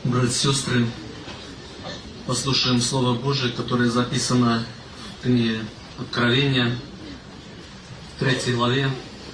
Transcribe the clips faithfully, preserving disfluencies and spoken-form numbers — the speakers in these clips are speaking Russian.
Братья и сестры, послушаем Слово Божие, которое записано в книге Откровения, в третьей главе,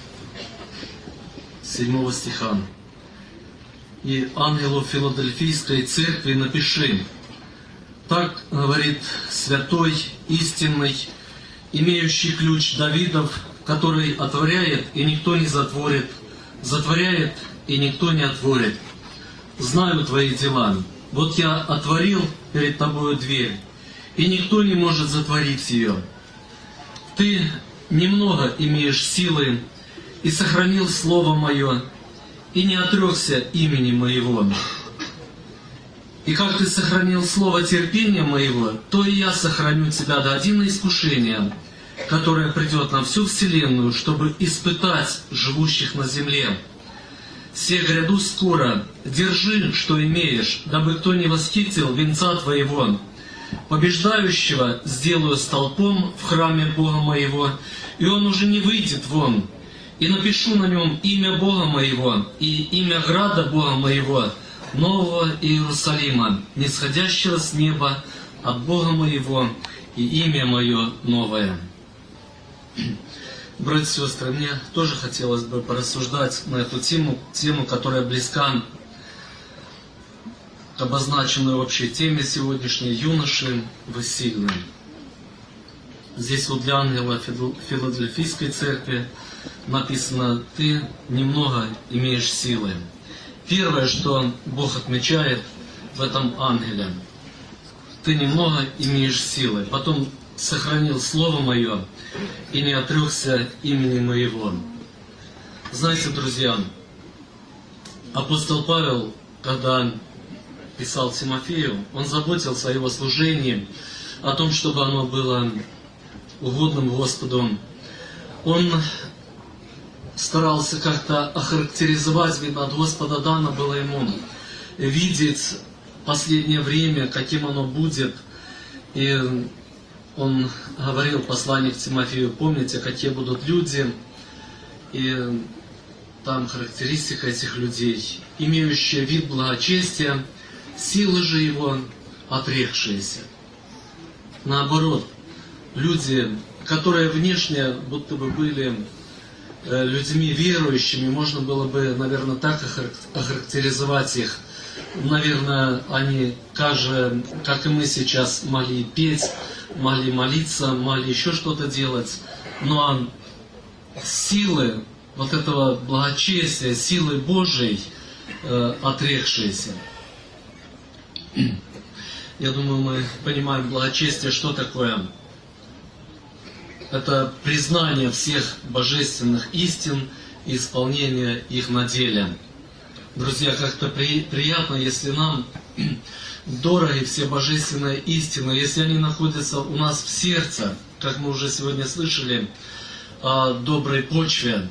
седьмого стиха. «И ангелу Филадельфийской церкви напиши: так говорит святой, истинный, имеющий ключ Давидов, который отворяет, и никто не затворит, затворяет, и никто не отворит. Знаю твои дела. Вот я отворил перед тобою дверь, и никто не может затворить ее. Ты немного имеешь силы, и сохранил слово мое, и не отрекся имени моего. И как ты сохранил слово терпения моего, то и я сохраню тебя до дня искушения, которое придет на всю вселенную, чтобы испытать живущих на земле. Се гряду скоро, держи, что имеешь, дабы кто не восхитил венца твоего. Побеждающего сделаю столпом в храме Бога моего, и он уже не выйдет вон. И напишу на нем имя Бога моего и имя града Бога моего, Нового Иерусалима, нисходящего с неба от Бога моего, и имя мое новое». Братья и сестры, мне тоже хотелось бы порассуждать на эту тему, тему, которая близка к обозначенной общей теме сегодняшней: юноши вы сильны. Здесь вот для ангела Филадельфийской церкви написано: ты немного имеешь силы. Первое, что Бог отмечает в этом ангеле: ты немного имеешь силы. Потом: сохранил слово мое и не отрекся имени моего. Знаете, друзья, апостол Павел, когда писал Тимофею, он заботился о его служении, о том, чтобы оно было угодным Господу. Он старался как-то охарактеризовать, видно, от Господа дано было ему видеть последнее время, каким оно будет. И он говорил, посланник Тимофею: помните, какие будут люди, и там характеристика этих людей: имеющие вид благочестия, силы же его отрекшиеся. Наоборот, люди, которые внешне будто бы были людьми верующими, можно было бы, наверное, так охарактеризовать их. Наверное, они, как же, как и мы сейчас, могли петь, могли молиться, могли еще что-то делать, но силы вот этого благочестия, силы Божией э, отрекшиеся. Я думаю, мы понимаем благочестие, что такое. Это признание всех божественных истин и исполнение их на деле. Друзья, как-то при, приятно, если нам дороги все божественные истины, если они находятся у нас в сердце, как мы уже сегодня слышали о доброй почве.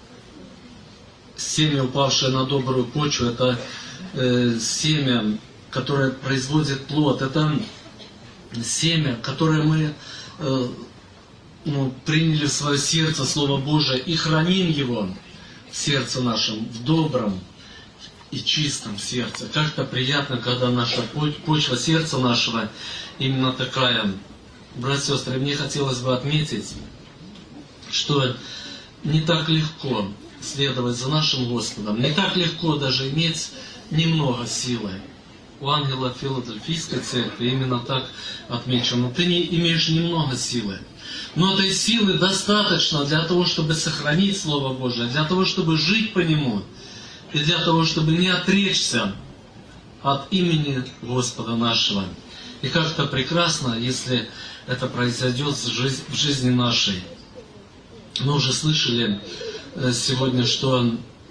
Семя, упавшее на добрую почву, это э, семя, которое производит плод. Это семя, которое мы э, ну, приняли в свое сердце, Слово Божие, и храним его в сердце нашем, в добром и чистом сердце. Как-то приятно, когда наша почва сердца нашего именно такая. Братья и сестры, мне хотелось бы отметить, что не так легко следовать за нашим Господом, не так легко даже иметь немного силы. У ангела Филадельфийской церкви именно так отмечено: ты не имеешь немного силы. Но этой силы достаточно для того, чтобы сохранить Слово Божие, для того, чтобы жить по нему, и для того, чтобы не отречься от имени Господа нашего. И как-то прекрасно, если это произойдет в жизни нашей. Мы уже слышали сегодня, что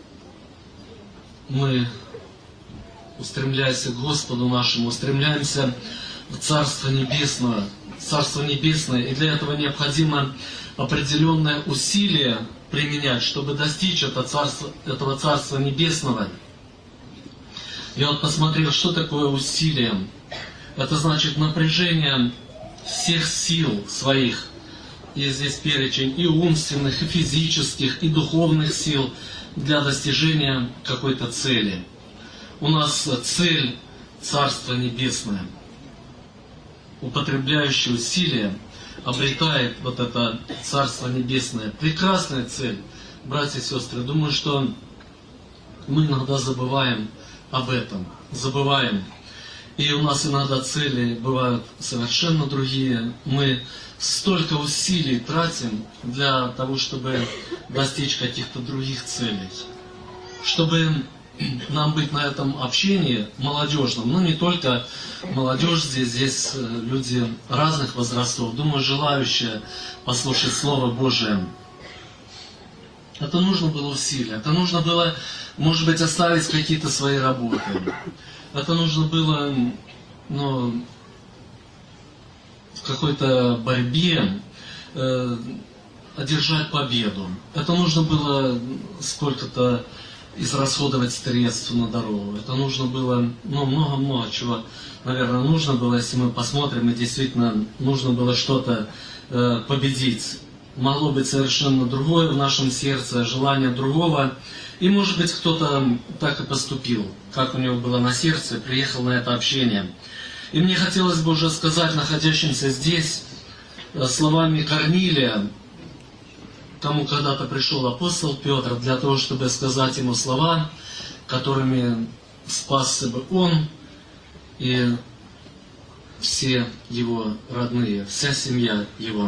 мы, устремляясь к Господу нашему, устремляемся в Царство Небесное. Царство Небесное, и для этого необходимо определенное усилие применять, чтобы достичь это царство, этого Царства Небесного. Я вот посмотрел, что такое усилие. Это значит напряжение всех сил своих. И здесь перечень и умственных, и физических, и духовных сил для достижения какой-то цели. У нас цель Царство Небесное. Употребляющий усилия обретает вот это Царство Небесное. Прекрасная цель, братья и сестры. Думаю, что мы иногда забываем об этом. Забываем. И у нас иногда цели бывают совершенно другие. Мы столько усилий тратим для того, чтобы достичь каких-то других целей. Чтобы нам быть на этом общении молодежном, ну не только молодежь здесь, здесь люди разных возрастов, думаю, желающие послушать Слово Божие. Это нужно было усилие, это нужно было, может быть, оставить какие-то свои работы. Это нужно было, ну, в какой-то борьбе э, одержать победу. Это нужно было сколько-то израсходовать средств на дорогу. Это нужно было, ну, много-много чего, наверное, нужно было, если мы посмотрим, и действительно нужно было что-то э, победить. Могло быть совершенно другое в нашем сердце, желание другого. И, может быть, кто-то так и поступил, как у него было на сердце, приехал на это общение. И мне хотелось бы уже сказать находящимся здесь словами Корнилия, кому когда-то пришел апостол Петр, для того, чтобы сказать ему слова, которыми спасся бы он и все его родные, вся семья его.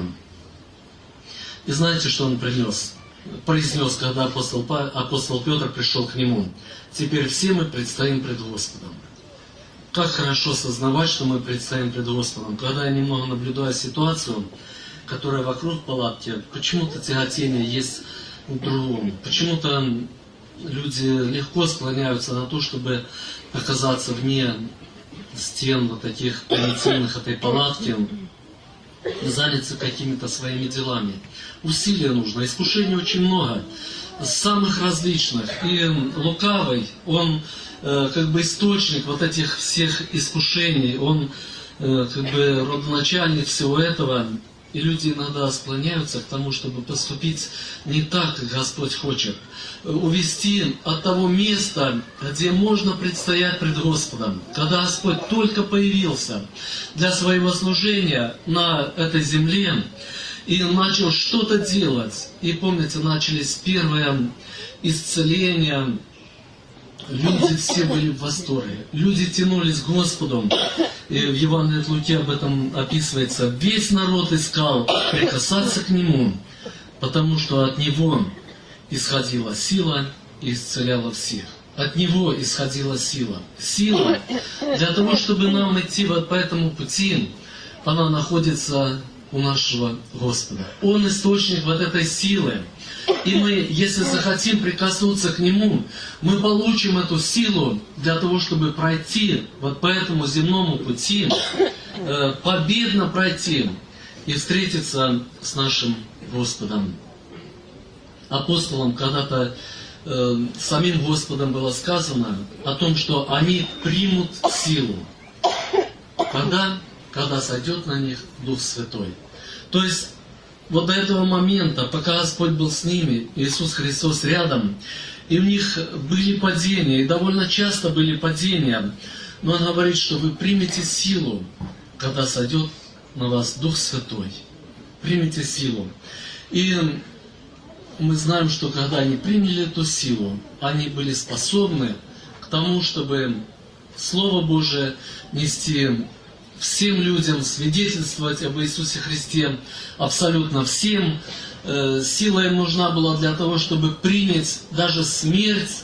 И знаете, что он принес? произнес, когда апостол, апостол Петр пришел к нему: «Теперь все мы предстоим пред Господом». Как хорошо сознавать, что мы предстоим пред Господом. Когда я немного наблюдаю ситуацию, которая вокруг палатки, почему-то тяготение есть к другому. Почему-то люди легко склоняются на то, чтобы оказаться вне стен вот таких примитивных этой палатки, заняться какими-то своими делами. Усилия нужно, искушений очень много, самых различных. И лукавый, он э, как бы источник вот этих всех искушений, он э, как бы родоначальник всего этого. И люди иногда склоняются к тому, чтобы поступить не так, как Господь хочет. Увести от того места, где можно предстоять пред Господом. Когда Господь только появился для своего служения на этой земле и начал что-то делать. И помните, начались первые исцеления. Люди все были в восторге. Люди тянулись к Господу. И в Евангелии от Луки об этом описывается. Весь народ искал прикасаться к Нему, потому что от Него исходила сила и исцеляла всех. От Него исходила сила. Сила для того, чтобы нам идти вот по этому пути, она находится у нашего Господа. Он источник вот этой силы. И мы, если захотим прикоснуться к Нему, мы получим эту силу для того, чтобы пройти вот по этому земному пути, э, победно пройти и встретиться с нашим Господом. Апостолам когда-то э, самим Господом было сказано о том, что они примут силу. Когда? Когда сойдет на них Дух Святой. То есть, вот до этого момента, пока Господь был с ними, Иисус Христос рядом, и у них были падения, и довольно часто были падения, но Он говорит, что вы примете силу, когда сойдет на вас Дух Святой. Примите силу. И мы знаем, что когда они приняли эту силу, они были способны к тому, чтобы Слово Божие нести всем людям, свидетельствовать об Иисусе Христе абсолютно всем. Э, сила им нужна была для того, чтобы принять даже смерть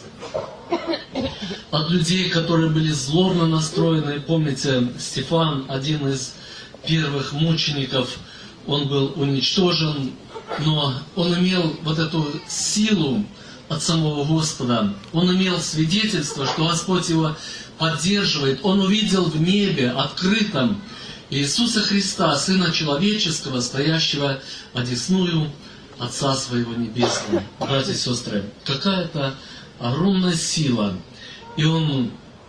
от людей, которые были злобно настроены. Помните, Стефан, один из первых мучеников, он был уничтожен, но он имел вот эту силу от самого Господа. Он имел свидетельство, что Господь его поддерживает. Он увидел в небе открытом Иисуса Христа, Сына Человеческого, стоящего одесную Отца Своего Небесного. Братья и сестры, какая-то огромная сила. И он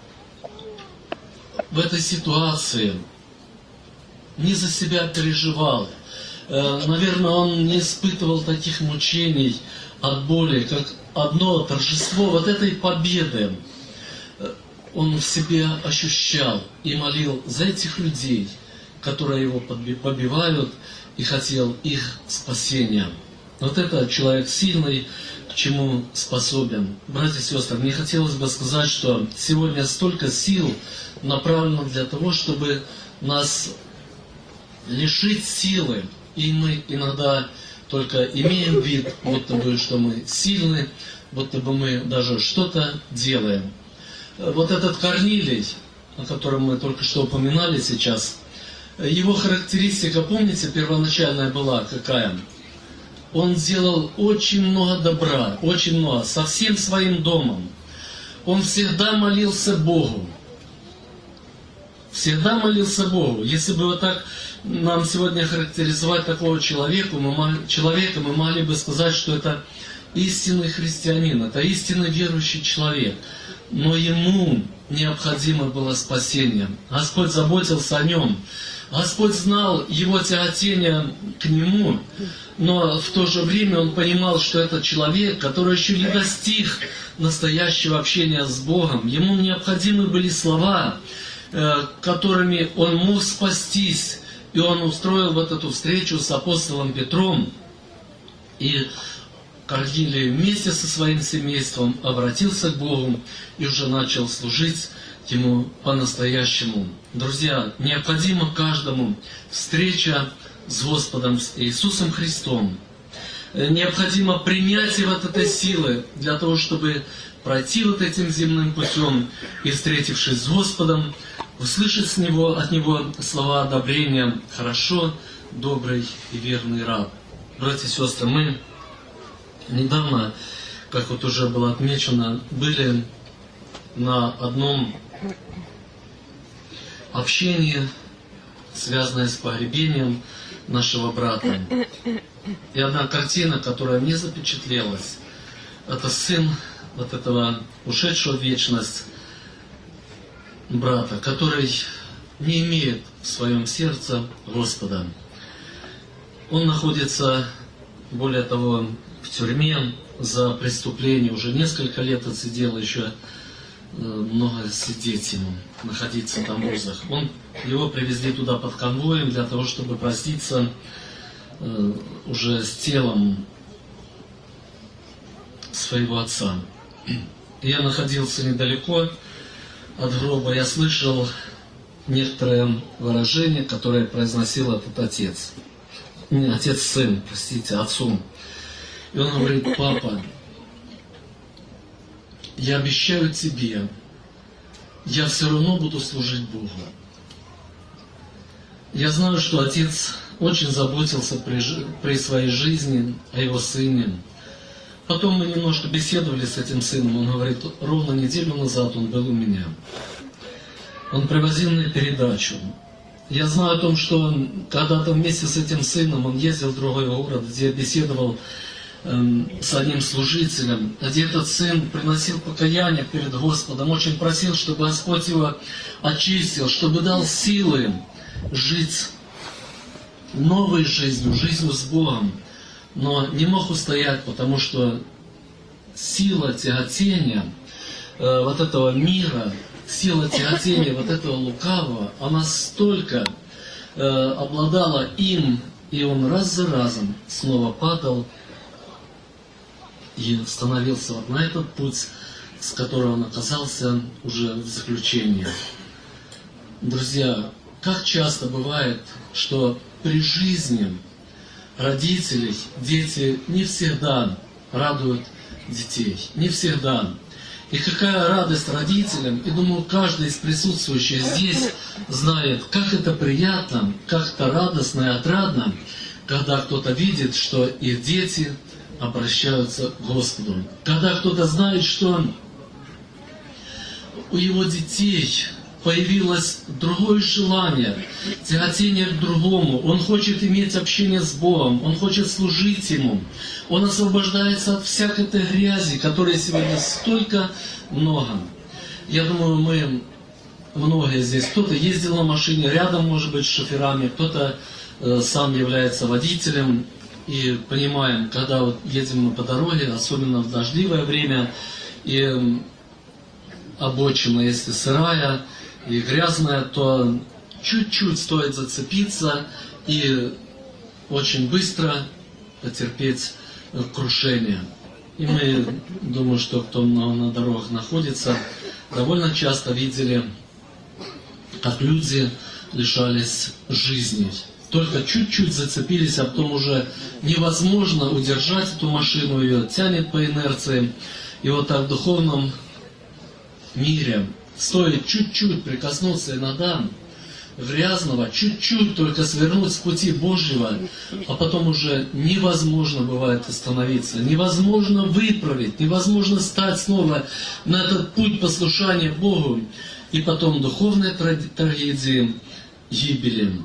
в этой ситуации не за себя переживал. Наверное, он не испытывал таких мучений от боли, как одно торжество вот этой победы. он в себе ощущал и молил за этих людей, которые его побивают, и хотел их спасения. Вот это человек сильный, к чему способен. Братья и сестры, мне хотелось бы сказать, что сегодня столько сил направлено для того, чтобы нас лишить силы. И мы иногда только имеем вид, будто бы, что мы сильны, будто бы мы даже что-то делаем. Вот этот Корнилий, о котором мы только что упоминали сейчас, его характеристика, помните, первоначальная была какая? Он сделал очень много добра, очень много, со всем своим домом. Он всегда молился Богу. Всегда молился Богу. Если бы вот так нам сегодня характеризовать такого человека, мы, человека, мы могли бы сказать, что это истинный христианин, это истинный верующий человек. Но ему необходимо было спасение. Господь заботился о нем. Господь знал его тяготение к нему, но в то же время он понимал, что это человек, который еще не достиг настоящего общения с Богом. Ему необходимы были слова, которыми он мог спастись. И он устроил вот эту встречу с апостолом Петром. И Корнилий вместе со своим семейством обратился к Богу и уже начал служить Ему по-настоящему. Друзья, необходима каждому встреча с Господом с Иисусом Христом. Необходимо принятие вот этой силы для того, чтобы пройти вот этим земным путем и, встретившись с Господом, услышать с него, от Него слова одобрения: «Хорошо, добрый и верный раб». Братья и сестры, мы недавно, как вот уже было отмечено, были на одном общении, связанное с погребением нашего брата. И одна картина, которая мне запечатлелась, это сын вот этого ушедшего в вечность брата, который не имеет в своем сердце Господа. Он находится, более того, в тюрьме за преступление. Уже несколько лет отсидел, еще много сидеть ему, находиться там в узах. Он, его привезли туда под конвоем для того, чтобы проститься э, уже с телом своего отца. И я находился недалеко от гроба. Я слышал некоторые выражения, которые произносил этот отец. Не, отец-сын, простите, отцу. И он говорит: «Папа, я обещаю тебе, я все равно буду служить Богу». Я знаю, что отец очень заботился при, при своей жизни о его сыне. Потом мы немножко беседовали с этим сыном. Он говорит: ровно неделю назад он был у меня. Он привозил мне передачу. Я знаю о том, что он когда-то вместе с этим сыном он ездил в другой город, где беседовал с одним служителем, где этот сын приносил покаяние перед Господом, очень просил, чтобы Господь его очистил, чтобы дал силы жить новой жизнью, жизнью с Богом, но не мог устоять, потому что сила тяготения э, вот этого мира, сила тяготения вот этого лукавого, она столько э, обладала им, и он раз за разом снова падал и становился вот на этот путь, с которого он оказался уже в заключении. Друзья, как часто бывает, что при жизни родителей дети не всегда радуют детей, не всегда. И какая радость родителям, и думаю, каждый из присутствующих здесь знает, как это приятно, как это радостно и отрадно, когда кто-то видит, что их дети обращаются к Господу. Когда кто-то знает, что у его детей появилось другое желание, тяготение к другому. Он хочет иметь общение с Богом, он хочет служить Ему. Он освобождается от всякой этой грязи, которой сегодня столько много. Я думаю, мы многие здесь, кто-то ездил на машине, рядом, может быть, с шоферами, кто-то э, сам является водителем. И понимаем, когда вот едем мы по дороге, особенно в дождливое время, и обочина, если сырая и грязная, то чуть-чуть стоит зацепиться и очень быстро потерпеть крушение. И мы, думаю, что кто на, на дорогах находится, довольно часто видели, как люди лишались жизни. Только чуть-чуть зацепились, а потом уже невозможно удержать эту машину, ее тянет по инерции. И вот так в духовном мире стоит чуть-чуть прикоснуться иногда грязного, чуть-чуть только свернуть с пути Божьего, а потом уже невозможно бывает остановиться, невозможно выправить, невозможно стать снова на этот путь послушания Богу, и потом духовные трагедии, гибели.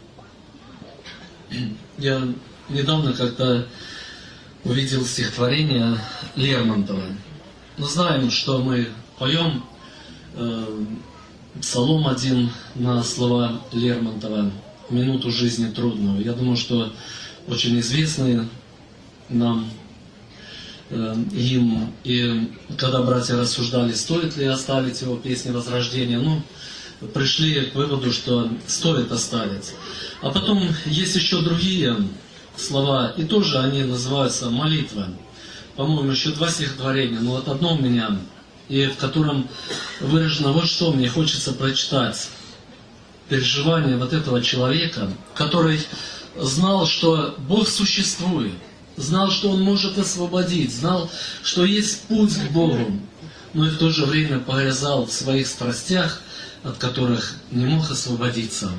Я недавно как-то увидел стихотворение Лермонтова. Мы знаем, что мы поем э, Псалом один на слова Лермонтова «Минуту жизни трудную». Я думаю, что очень известный нам э, им. И когда братья рассуждали, стоит ли оставить его песни Возрождения, ну, пришли к выводу, что стоит оставить. А потом есть еще другие слова, и тоже они называются молитва. По-моему, еще два стихотворения, но вот одно у меня, и в котором выражено вот что мне хочется прочитать. Переживание вот этого человека, который знал, что Бог существует, знал, что Он может освободить, знал, что есть путь к Богу, но и в то же время погрязал в своих страстях, от которых не мог освободиться.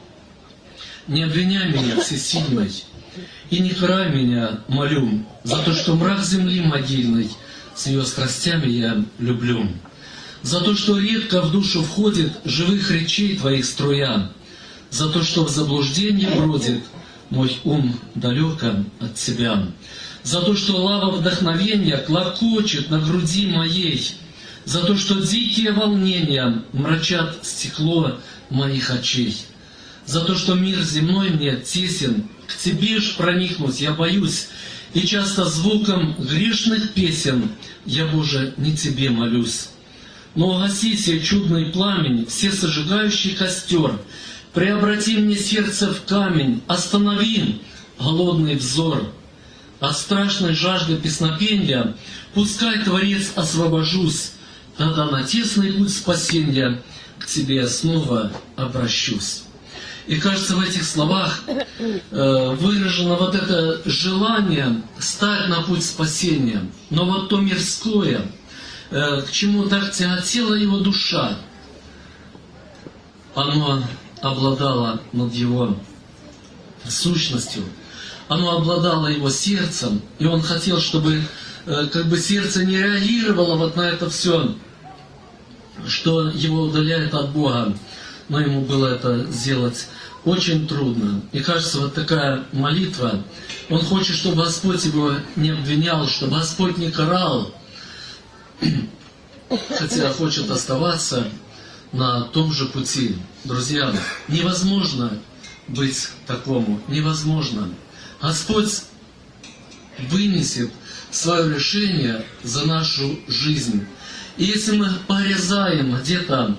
«Не обвиняй меня, всесильный, и не карай меня, молю, за то, что мрак земли могильной с ее страстями я люблю, за то, что редко в душу входит живых речей Твоих струя, за то, что в заблуждении бродит мой ум далеко от Тебя, за то, что лава вдохновения клокочет на груди моей, за то, что дикие волнения мрачат стекло моих очей, за то, что мир земной мне тесен, к Тебе ж проникнуть я боюсь, и часто звуком грешных песен я, Боже, не Тебе молюсь. Но угаси сей чудный пламень, все сожигающий костер, преобрати мне сердце в камень, останови голодный взор. От страшной жажды песнопения пускай, Творец, освобожусь, тогда на тесный путь спасения к Тебе я снова обращусь. И кажется, в этих словах э, выражено вот это желание стать на путь спасения. Но вот то мирское, э, к чему так тяготела его душа, оно обладало над его сущностью, оно обладало его сердцем, и он хотел, чтобы э, как бы сердце не реагировало вот на это все, что его удаляет от Бога. Но ему было это сделать очень трудно. И кажется, вот такая молитва, он хочет, чтобы Господь его не обвинял, чтобы Господь не карал, хотя хочет оставаться на том же пути. Друзья, невозможно быть такому, невозможно. Господь вынесет свое решение за нашу жизнь. И если мы порезаем где-то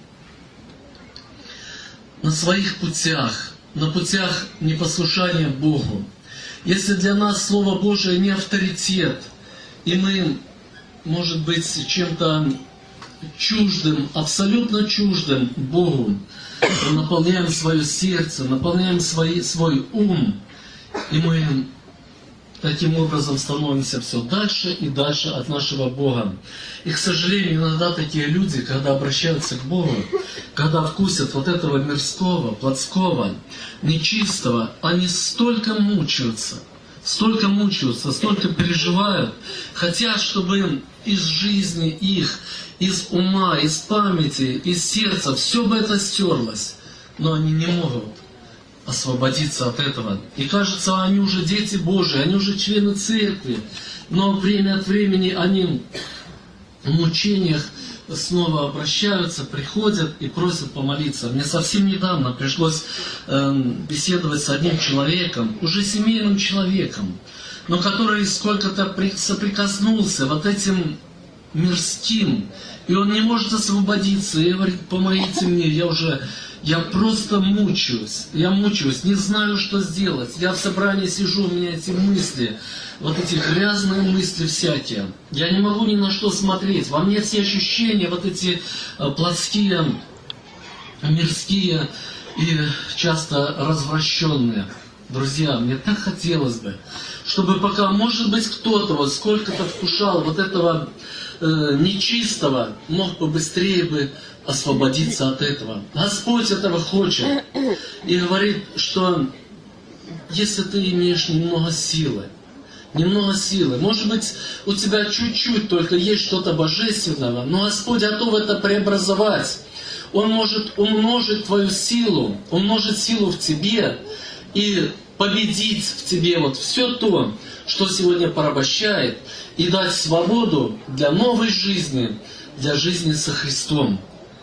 на своих путях, на путях непослушания Богу, если для нас Слово Божие не авторитет, и мы, может быть, чем-то чуждым, абсолютно чуждым Богу, наполняем свое сердце, наполняем свои, свой ум, и мы таким образом становимся все дальше и дальше от нашего Бога. И, к сожалению, иногда такие люди, когда обращаются к Богу, когда вкусят вот этого мирского, плотского, нечистого, они столько мучаются, столько мучаются, столько переживают, хотят, чтобы из жизни их, из ума, из памяти, из сердца все бы это стерлось, но они не могут освободиться от этого. И кажется, они уже дети Божии, они уже члены церкви, но время от времени они в мучениях снова обращаются, приходят и просят помолиться. Мне совсем недавно пришлось э, беседовать с одним человеком, уже семейным человеком, но который сколько-то соприкоснулся вот этим мирским, И он не может освободиться. И говорит, помогите мне, я уже, я просто мучаюсь. Я мучаюсь, не знаю, что сделать. Я в собрании сижу, у меня эти мысли, вот эти грязные мысли всякие. Я не могу ни на что смотреть. Во мне все ощущения, вот эти плотские, мирские и часто развращенные. Друзья, мне так хотелось бы, чтобы пока, может быть, кто-то вот сколько-то вкушал вот этого э, нечистого, мог побыстрее бы освободиться от этого. Господь этого хочет. И говорит, что если ты имеешь немного силы, немного силы, может быть, у тебя чуть-чуть только есть что-то божественного, но Господь готов это преобразовать. Он может умножить твою силу, умножить силу в тебе, и победить в тебе вот все то, что сегодня порабощает, и дать свободу для новой жизни, для жизни со Христом,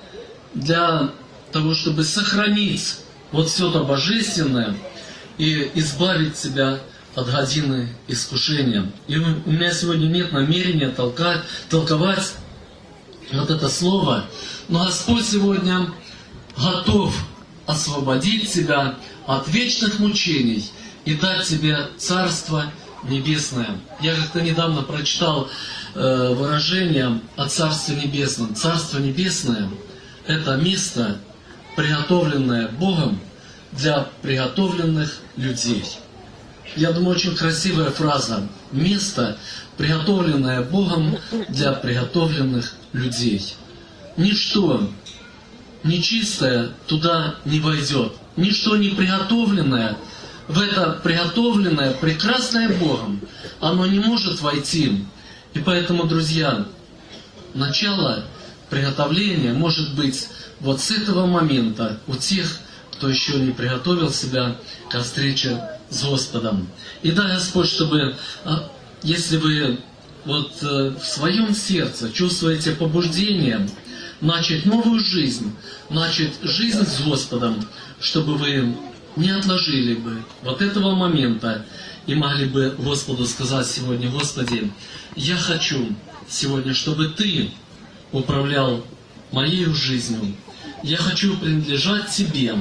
для того, чтобы сохранить вот все то божественное и избавить себя от годины искушения. И у меня сегодня нет намерения толкать, толковать вот это слово, но Господь сегодня готов освободить тебя от вечных мучений и дать тебе Царство Небесное. Я как-то недавно прочитал э, выражение о Царстве Небесном. Царство Небесное – это место, приготовленное Богом для приготовленных людей. Я думаю, очень красивая фраза. Место, приготовленное Богом для приготовленных людей. Ничто нечистое туда не войдет. Ничто не приготовленное, в это приготовленное, прекрасное Богом, оно не может войти. И поэтому, друзья, начало приготовления может быть вот с этого момента у тех, кто еще не приготовил себя ко встрече с Господом. И дай Господь, чтобы, если вы вот в своем сердце чувствуете побуждение начать новую жизнь, начать жизнь с Господом, чтобы вы не отложили бы вот этого момента и могли бы Господу сказать сегодня: Господи, я хочу сегодня, чтобы Ты управлял моей жизнью. Я хочу принадлежать Тебе.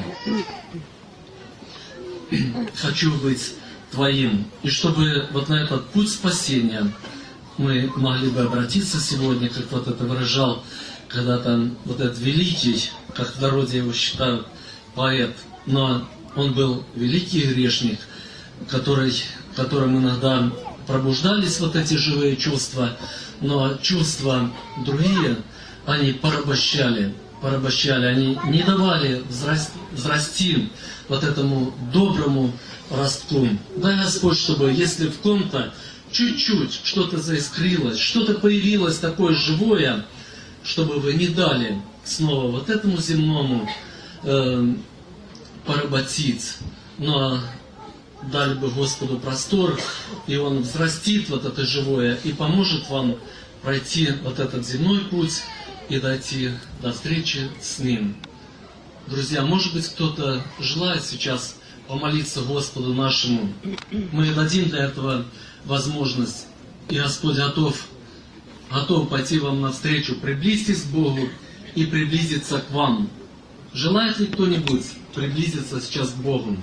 Хочу быть Твоим. И чтобы вот на этот путь спасения мы могли бы обратиться сегодня, как вот это выражал когда-то вот этот великий, как в народе его считают, поэт, но он был великий грешник, который, которым иногда пробуждались вот эти живые чувства, но чувства другие, они порабощали, порабощали, они не давали взрасти, взрасти вот этому доброму ростку. Дай Господь, чтобы если в ком-то чуть-чуть что-то заискрилось, что-то появилось такое живое, чтобы вы не дали снова вот этому земному э, поработить, но дали бы Господу простор, и Он взрастит вот это живое и поможет вам пройти вот этот земной путь и дойти до встречи с Ним. Друзья, может быть, кто-то желает сейчас помолиться Господу нашему. Мы дадим для этого возможность, и Господь готов готов пойти вам навстречу. Приблизьтесь к Богу и приблизиться к вам. Желает ли кто-нибудь приблизиться сейчас к Богу?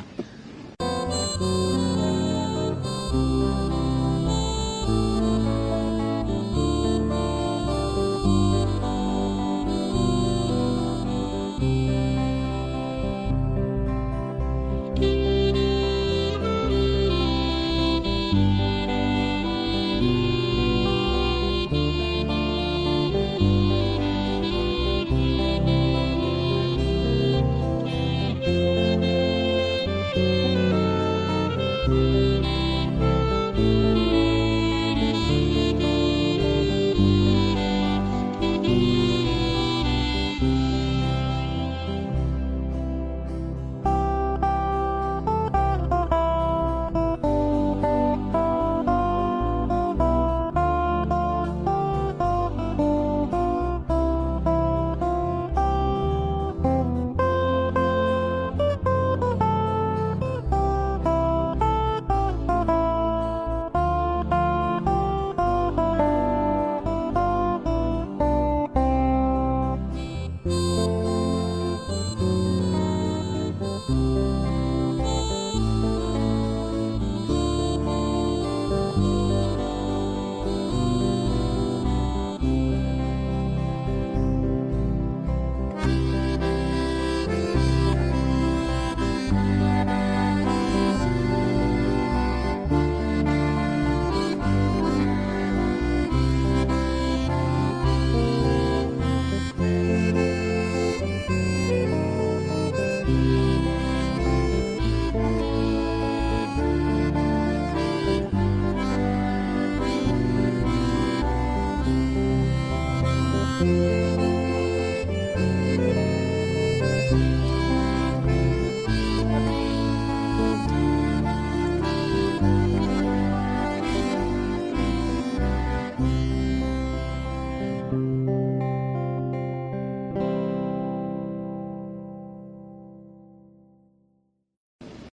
Thank you.